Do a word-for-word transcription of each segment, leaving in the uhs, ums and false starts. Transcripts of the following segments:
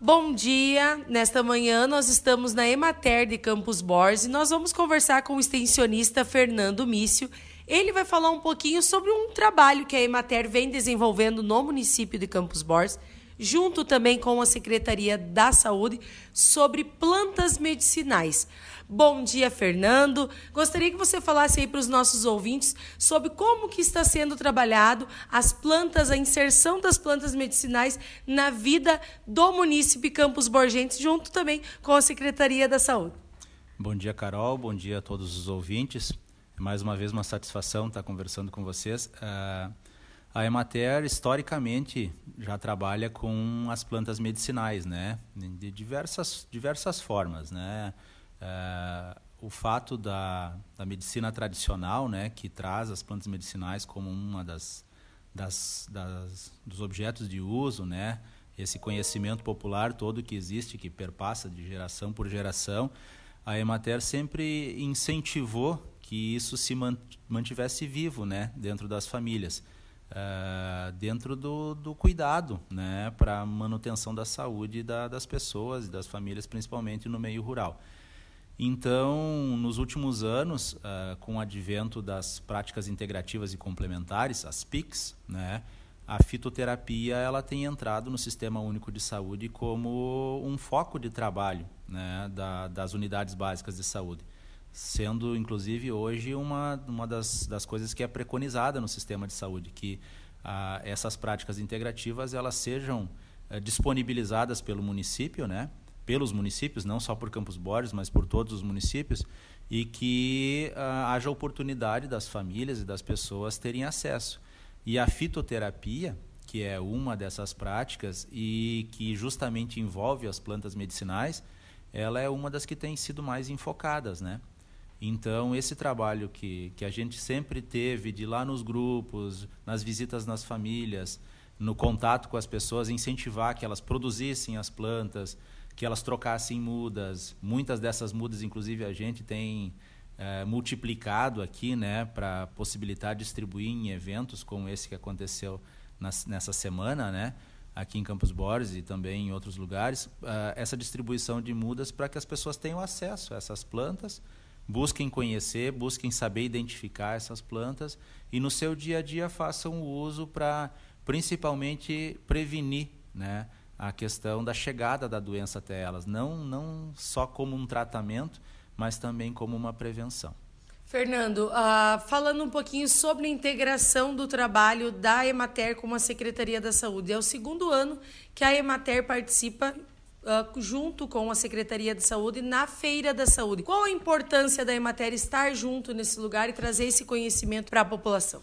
Bom dia, nesta manhã nós estamos na Emater de Campos Borges e nós vamos conversar com o extensionista Fernando Mício. Ele vai falar um pouquinho sobre um trabalho que a Emater vem desenvolvendo no município de Campos Borges, junto também com a Secretaria da Saúde, sobre plantas medicinais. Bom dia, Fernando. Gostaria que você falasse aí para os nossos ouvintes sobre como que está sendo trabalhado as plantas, a inserção das plantas medicinais na vida do município Campos Borgenses, junto também com a Secretaria da Saúde. Bom dia, Carol. Bom dia a todos os ouvintes. Mais uma vez, uma satisfação estar conversando com vocês. Uh, a Emater, historicamente, já trabalha com as plantas medicinais, né? De diversas, diversas formas, né? Uh, o fato da, da medicina tradicional, né, que traz as plantas medicinais como uma das, das, das dos objetos de uso, né, esse conhecimento popular todo que existe, que perpassa de geração por geração, a Emater sempre incentivou que isso se mantivesse vivo, né, dentro das famílias, uh, dentro do, do cuidado, né, para a manutenção da saúde da, das pessoas e das famílias, principalmente no meio rural. Então, nos últimos anos, uh, com o advento das práticas integrativas e complementares, as P I Cs, né, a fitoterapia ela tem entrado no Sistema Único de Saúde como um foco de trabalho, né, da, das unidades básicas de saúde, sendo, inclusive, hoje uma, uma das, das coisas que é preconizada no sistema de saúde, que uh, essas práticas integrativas elas sejam uh, disponibilizadas pelo município, né, pelos municípios, não só por Campos Borges, mas por todos os municípios, e que uh, haja oportunidade das famílias e das pessoas terem acesso. E a fitoterapia, que é uma dessas práticas e que justamente envolve as plantas medicinais, ela é uma das que tem sido mais enfocadas, né? Então, esse trabalho que, que a gente sempre teve de ir lá nos grupos, nas visitas nas famílias, no contato com as pessoas, incentivar que elas produzissem as plantas, que elas trocassem mudas. Muitas dessas mudas, inclusive, a gente tem é, multiplicado aqui, né, para possibilitar distribuir em eventos como esse que aconteceu nas, nessa semana, né, aqui em Campos Borges e também em outros lugares, uh, essa distribuição de mudas para que as pessoas tenham acesso a essas plantas, busquem conhecer, busquem saber identificar essas plantas e no seu dia a dia façam o uso para, principalmente, prevenir, né, a questão da chegada da doença até elas, não, não só como um tratamento, mas também como uma prevenção. Fernando, uh, falando um pouquinho sobre a integração do trabalho da Emater com a Secretaria da Saúde. É o segundo ano que a Emater participa uh, junto com a Secretaria da Saúde na Feira da Saúde. Qual a importância da Emater estar junto nesse lugar e trazer esse conhecimento para a população?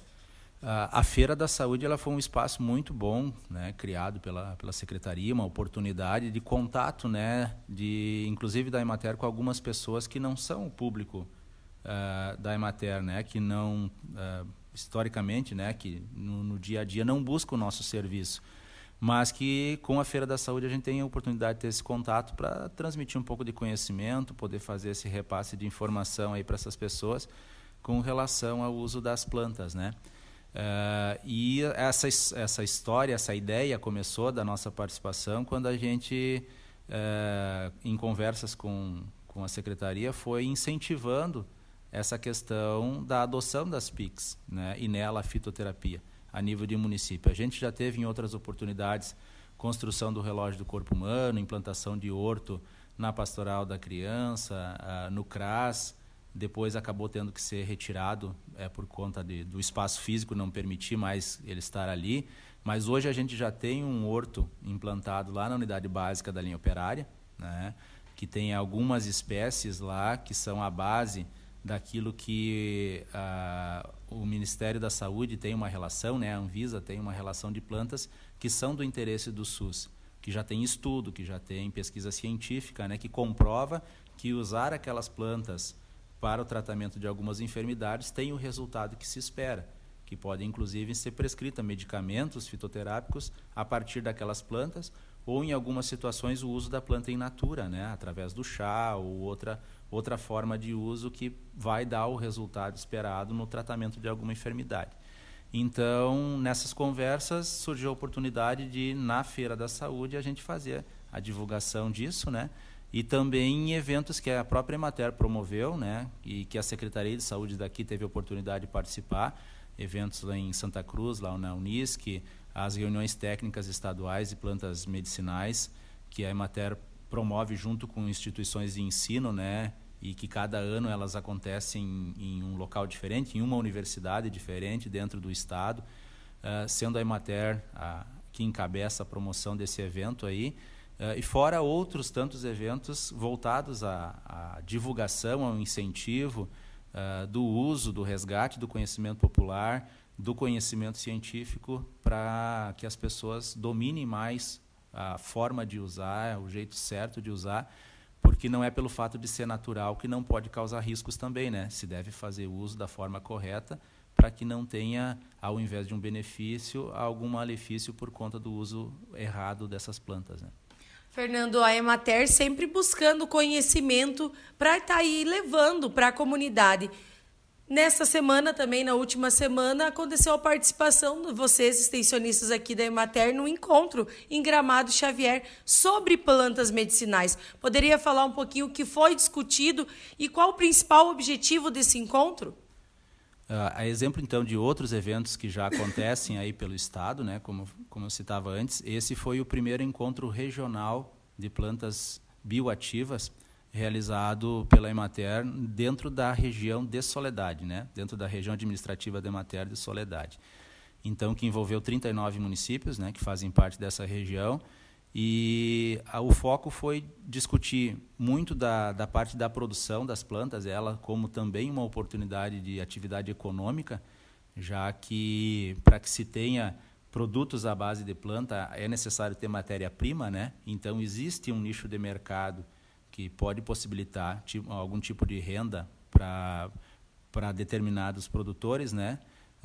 A Feira da Saúde ela foi um espaço muito bom, né, criado pela, pela Secretaria, uma oportunidade de contato, né, de, inclusive da Emater, com algumas pessoas que não são o público uh, da Emater, né, que não, uh, historicamente, né, que no, no dia a dia não buscam o nosso serviço, mas que com a Feira da Saúde a gente tem a oportunidade de ter esse contato para transmitir um pouco de conhecimento, poder fazer esse repasse de informação aí para essas pessoas com relação ao uso das plantas, né. Uh, e essa, essa história, essa ideia começou da nossa participação quando a gente, uh, em conversas com, com a Secretaria, foi incentivando essa questão da adoção das P I Cs, né, e nela a fitoterapia, a nível de município. A gente já teve em outras oportunidades construção do relógio do corpo humano, implantação de horto na pastoral da criança, uh, no C R A S. Depois acabou tendo que ser retirado é, por conta de, do espaço físico, não permitir mais ele estar ali. Mas hoje a gente já tem um horto implantado lá na unidade básica da linha operária, né, que tem algumas espécies lá que são a base daquilo que ah, o Ministério da Saúde tem uma relação, né, a Anvisa tem uma relação de plantas que são do interesse do SUS, que já tem estudo, que já tem pesquisa científica, né, que comprova que usar aquelas plantas para o tratamento de algumas enfermidades tem o resultado que se espera, que podem inclusive ser prescritos medicamentos fitoterápicos a partir daquelas plantas ou em algumas situações o uso da planta in natura, né, através do chá ou outra, outra forma de uso que vai dar o resultado esperado no tratamento de alguma enfermidade. Então, nessas conversas, surgiu a oportunidade de, na Feira da Saúde, a gente fazer a divulgação disso, né? E também em eventos que a própria Emater promoveu, né? E que a Secretaria de Saúde daqui teve a oportunidade de participar, eventos lá em Santa Cruz, lá na Unisc, as reuniões técnicas estaduais de plantas medicinais, que a Emater promove junto com instituições de ensino, né? E que cada ano elas acontecem em, em um local diferente, em uma universidade diferente dentro do estado, uh, sendo a Emater a, que encabeça a promoção desse evento aí, uh, e fora outros tantos eventos voltados à, à divulgação, ao incentivo uh, do uso, do resgate do conhecimento popular, do conhecimento científico, para que as pessoas dominem mais a forma de usar, o jeito certo de usar, porque não é pelo fato de ser natural que não pode causar riscos também, né? Se deve fazer uso da forma correta para que não tenha, ao invés de um benefício, algum malefício por conta do uso errado dessas plantas, né? Fernando, a Emater sempre buscando conhecimento para estar aí levando para a comunidade. Nessa semana também, na última semana, aconteceu a participação de vocês, extensionistas aqui da Emater, no encontro em Gramado Xavier sobre plantas medicinais. Poderia falar um pouquinho o que foi discutido e qual o principal objetivo desse encontro? Uh, a exemplo, então, de outros eventos que já acontecem aí pelo estado, né, como, como eu citava antes, esse foi o primeiro encontro regional de plantas bioativas realizado pela Emater dentro da região de Soledade, né? Dentro da região administrativa da Emater de Soledade. Então, que envolveu trinta e nove municípios, né, que fazem parte dessa região, e a, o foco foi discutir muito da, da parte da produção das plantas, ela como também uma oportunidade de atividade econômica, já que para que se tenha produtos à base de planta é necessário ter matéria-prima, né? Então, existe um nicho de mercado que pode possibilitar tipo, algum tipo de renda para para determinados produtores, né?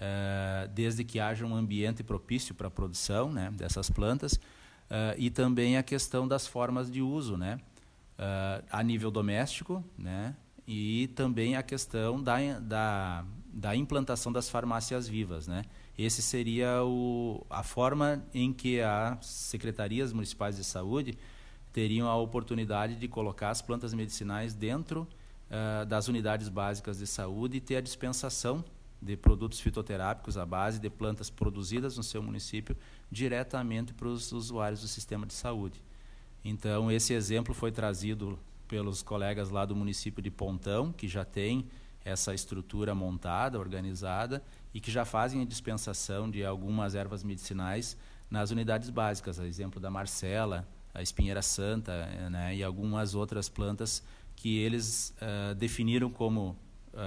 Uh, desde que haja um ambiente propício para a produção, né, dessas plantas, uh, e também a questão das formas de uso, né? Uh, a nível doméstico, né? E também a questão da, da, da implantação das farmácias vivas, né? Esse seria o, a forma em que as secretarias municipais de saúde teriam a oportunidade de colocar as plantas medicinais dentro uh, das unidades básicas de saúde e ter a dispensação de produtos fitoterápicos à base de plantas produzidas no seu município diretamente para os usuários do sistema de saúde. Então, esse exemplo foi trazido pelos colegas lá do município de Pontão, que já tem essa estrutura montada, organizada, e que já fazem a dispensação de algumas ervas medicinais nas unidades básicas, a exemplo da Marcela, a espinheira santa, né, e algumas outras plantas que eles uh, definiram como,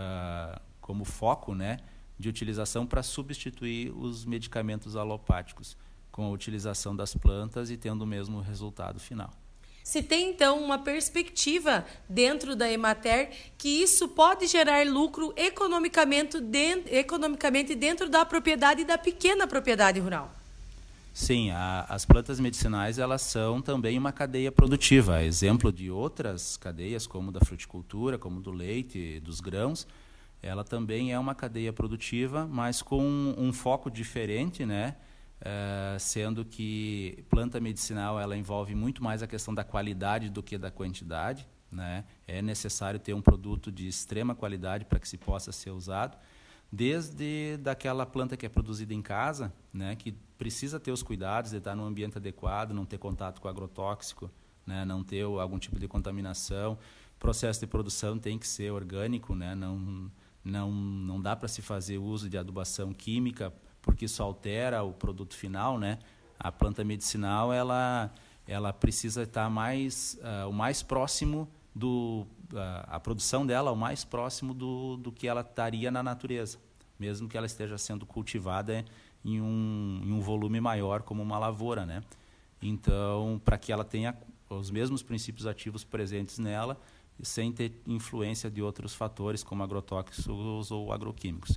uh, como foco, né, de utilização para substituir os medicamentos alopáticos, com a utilização das plantas e tendo o mesmo resultado final. Se tem, então, uma perspectiva dentro da Emater que isso pode gerar lucro economicamente dentro, economicamente dentro da propriedade e da pequena propriedade rural. Sim, a, as plantas medicinais elas são também uma cadeia produtiva, exemplo de outras cadeias como da fruticultura, como do leite, dos grãos. Ela também é uma cadeia produtiva, mas com um, um foco diferente, né? Uh, sendo que planta medicinal ela envolve muito mais a questão da qualidade do que da quantidade, né? É necessário ter um produto de extrema qualidade para que se possa ser usado, desde daquela planta que é produzida em casa, né, que precisa ter os cuidados de estar num ambiente adequado, não ter contato com agrotóxico, né, não ter algum tipo de contaminação. O processo de produção tem que ser orgânico, né, não, não, não dá para se fazer uso de adubação química, porque isso altera o produto final, né? A planta medicinal ela, ela precisa estar mais, uh, o mais próximo do a, a produção dela o mais próximo do, do que ela estaria na natureza, mesmo que ela esteja sendo cultivada em um, em um volume maior como uma lavoura, né? Então, para que ela tenha os mesmos princípios ativos presentes nela, sem ter influência de outros fatores como agrotóxicos ou agroquímicos.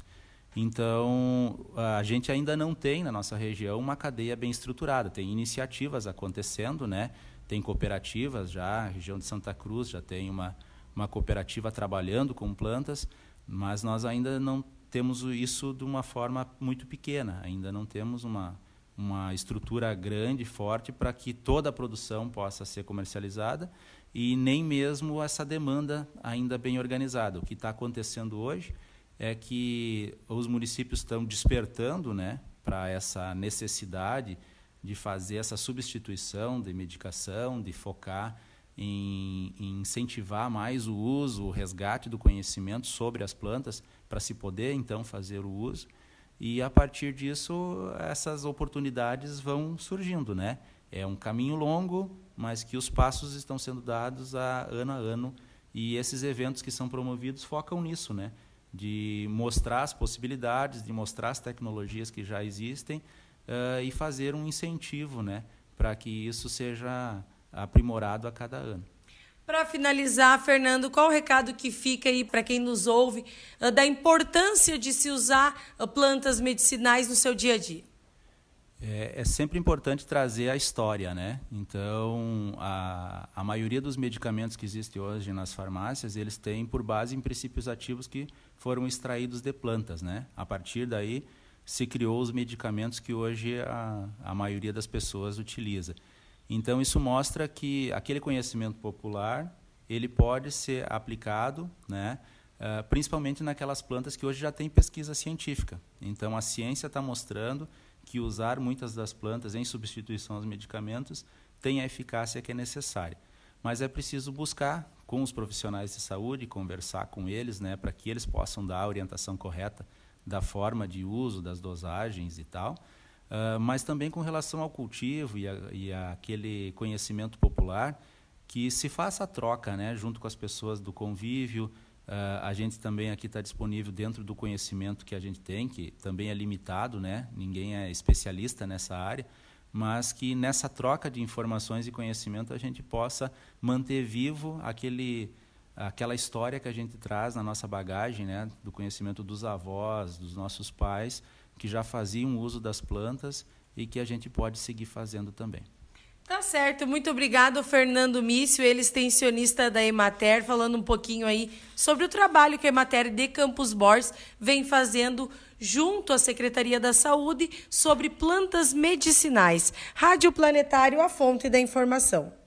Então, a gente ainda não tem na nossa região uma cadeia bem estruturada. Tem iniciativas acontecendo, né? Tem cooperativas já, a região de Santa Cruz já tem uma, uma cooperativa trabalhando com plantas, mas nós ainda não temos isso de uma forma muito pequena, ainda não temos uma, uma estrutura grande, forte, para que toda a produção possa ser comercializada e nem mesmo essa demanda ainda bem organizada. O que está acontecendo hoje é que os municípios estão despertando, né, para essa necessidade de fazer essa substituição de medicação, de focar em, em incentivar mais o uso, o resgate do conhecimento sobre as plantas, para se poder, então, fazer o uso. E, a partir disso, essas oportunidades vão surgindo, né? É um caminho longo, mas que os passos estão sendo dados a ano a ano. E esses eventos que são promovidos focam nisso, né? De mostrar as possibilidades, de mostrar as tecnologias que já existem uh, e fazer um incentivo, né? Para que isso seja aprimorado a cada ano. Para finalizar, Fernando, qual o recado que fica aí para quem nos ouve uh, da importância de se usar uh, plantas medicinais no seu dia a dia? É, é sempre importante trazer a história, né? Então, a, a maioria dos medicamentos que existem hoje nas farmácias, eles têm por base em princípios ativos que foram extraídos de plantas, né? A partir daí, se criou os medicamentos que hoje a, a maioria das pessoas utiliza. Então, isso mostra que aquele conhecimento popular, ele pode ser aplicado, né, uh, principalmente naquelas plantas que hoje já tem pesquisa científica. Então, a ciência está mostrando que usar muitas das plantas em substituição aos medicamentos tem a eficácia que é necessária. Mas é preciso buscar com os profissionais de saúde, conversar com eles, né, para que eles possam dar a orientação correta da forma de uso, das dosagens e tal. Uh, mas também com relação ao cultivo e, a, e a aquele conhecimento popular, que se faça a troca, né, junto com as pessoas do convívio. Uh, a gente também aqui está disponível dentro do conhecimento que a gente tem, que também é limitado, né, ninguém é especialista nessa área, mas que nessa troca de informações e conhecimento a gente possa manter vivo aquele, aquela história que a gente traz na nossa bagagem, né, do conhecimento dos avós, dos nossos pais, que já faziam uso das plantas e que a gente pode seguir fazendo também. Tá certo, muito obrigado, Fernando Mício, ele extensionista da Emater, falando um pouquinho aí sobre o trabalho que a Emater de Campos Borges vem fazendo junto à Secretaria da Saúde sobre plantas medicinais. Rádio Planetário, a fonte da informação.